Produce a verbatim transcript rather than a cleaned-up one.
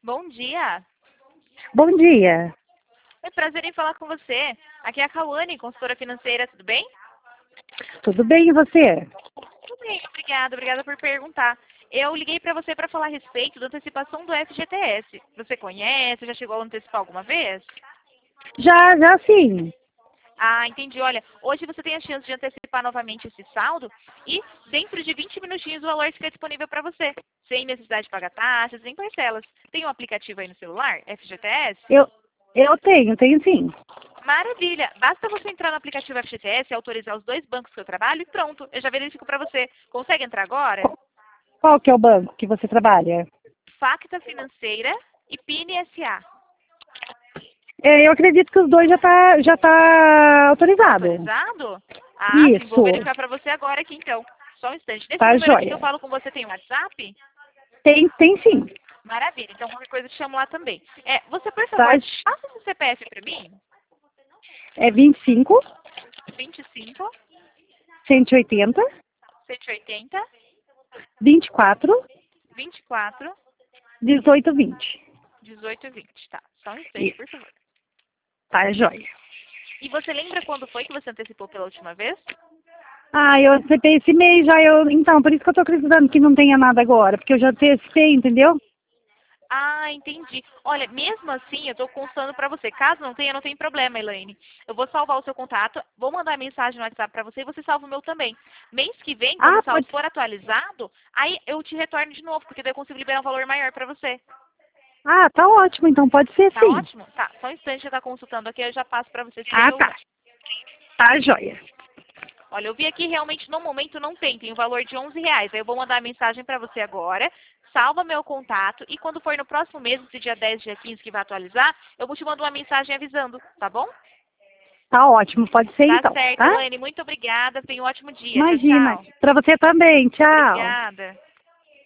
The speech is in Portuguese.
Bom dia. Bom dia. É prazer em falar com você. Aqui é a Cauane, consultora financeira, tudo bem? Tudo bem, e você? Tudo bem, obrigada. Obrigada por perguntar. Eu liguei para você para falar a respeito da antecipação do F G T S. Você conhece? Já chegou a antecipar alguma vez? Já, já sim. Ah, entendi. Olha, hoje você tem a chance de antecipar novamente esse saldo e dentro de vinte minutinhos o valor fica disponível para você, sem necessidade de pagar taxas, nem parcelas. Tem um aplicativo aí no celular, F G T S? Eu, eu tenho, tenho sim. Maravilha! Basta você entrar no aplicativo F G T S, autorizar os dois bancos que eu trabalho e pronto, eu já verifico para você. Consegue entrar agora? Qual, qual que é o banco que você trabalha? Facta Financeira e P I N S A. É, eu acredito que os dois já tá, já tá Tá autorizado. autorizado? Ah, sim, vou Isso, verificar para você agora aqui então. Só um instante. Nesse tá número aqui que eu joia. falo com você tem WhatsApp? Tem, tem sim. Maravilha, então qualquer coisa eu te chamo lá também. É, você, por Tá, favor, passa esse C P F para mim. é vinte e cinco, vinte e cinco, cento e oitenta, cento e oitenta, vinte e quatro, vinte e quatro, dezoito, vinte. dezoito e vinte. Tá, só um instante, Isso, por favor. tá joia. E você lembra quando foi que você antecipou pela última vez? Ah, eu antecipei esse mês já, eu, então, por isso que eu tô acreditando que não tenha nada agora, porque eu já antecipei, entendeu? Ah, entendi. Olha, mesmo assim, eu estou constando para você. Caso não tenha, não tem problema, Elaine. Eu vou salvar o seu contato, vou mandar mensagem no WhatsApp para você e você salva o meu também. Mês que vem, quando Ah, o saldo pode. for atualizado, aí eu te retorno de novo, porque daí eu consigo liberar um valor maior para você. Ah, tá ótimo, então pode ser Tá sim. ótimo? Tá, só um instante que eu tá consultando aqui, eu já passo para você sem Ah, erro tá. não. Tá joia. Olha, eu vi aqui realmente no momento não tem, tem o valor de onze reais. Aí eu vou mandar a mensagem para você agora, salva meu contato e quando for no próximo mês, esse dia dez, dia quinze que vai atualizar, eu vou te mandar uma mensagem avisando, tá bom? Tá ótimo, pode ser Tá então, certo, tá? Elaine, muito obrigada, tenha um ótimo dia. Tchau, Imagina. tchau. Pra você também, tchau. Obrigada.